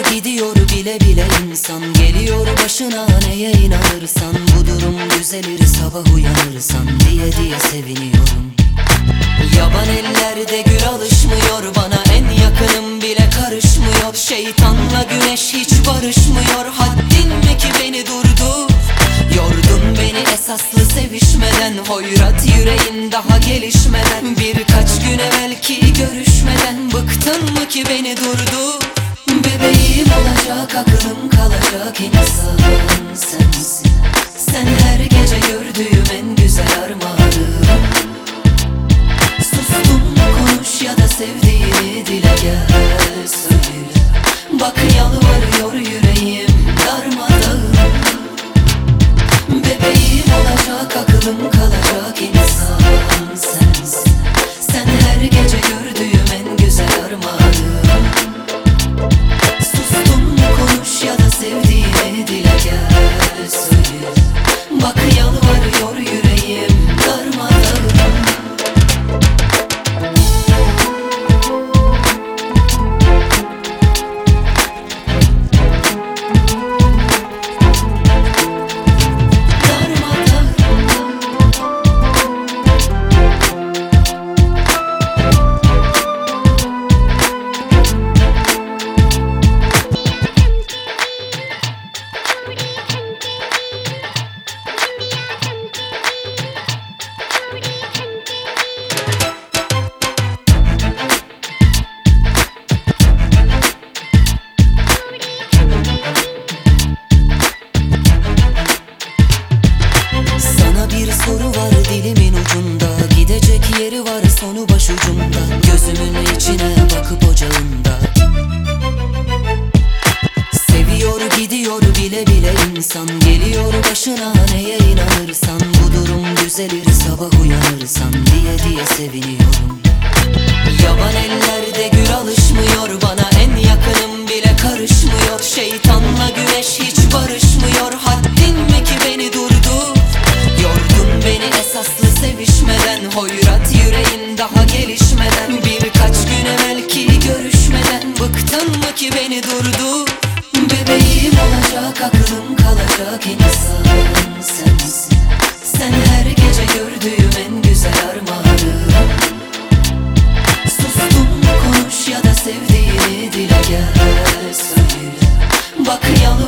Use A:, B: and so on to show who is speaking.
A: gidiyor bile bile insan. Geliyor başına neye inanırsan. Bu durum düzelir sabah uyanırsan diye diye seviniyorum. Yaban ellerde gül alışmıyor bana, en yakınım bile karışmıyor. Şeytanla güneş hiç barışmıyor. Haddin mi ki beni durdur? Yordun beni esaslı sevişmeden. Hoyrat yüreğin daha gelişmeden. Birkaç gün evvelki görüşmeden. Bıktın mı ki beni durdur? Bebeğim olacak, aklım kalacak insan sensin. Sen her gece gördüğüm en güzel armağanım. Sustum konuş ya da sevdiğini dile gel söyle. Bak yalvarıyor yüreğim darmadağın. Bebeğim olacak, aklım kalacak insan sensin. Sen her gece gördüğüm en güzel armağanım. Sustum konuş ya da sevdiğini dile gel söyle. Bak yalvarıyor yüreğim darmadağın. Soru var dilimin ucunda, gidecek yeri var sonu başucumda. Gözümün içine bakıp ocağında. Seviyor gidiyor bile bile insan. Geliyor başına neye inanırsan. Bu durum düzelir sabah uyanırsan diye diye seviniyorum. Yaban ellerde gül alışmıyor bana, en yakınım bile karışmıyor. Şeytanla güneş hiç barışmıyor. Haddin mi ki beni durdur? Yordun beni esaslı sevişmeden. Hoyrat yüreğin daha gelişmeden. Birkaç gün evvelki görüşmeden. Bıktın mı ki beni durdur? Bebeğim olacak, aklım kalacak insan sensin. Sen her gece gördüğüm en güzel armağanım. Sustum konuş ya da sevdiğini dile gel söyle. Bak yalvarıyor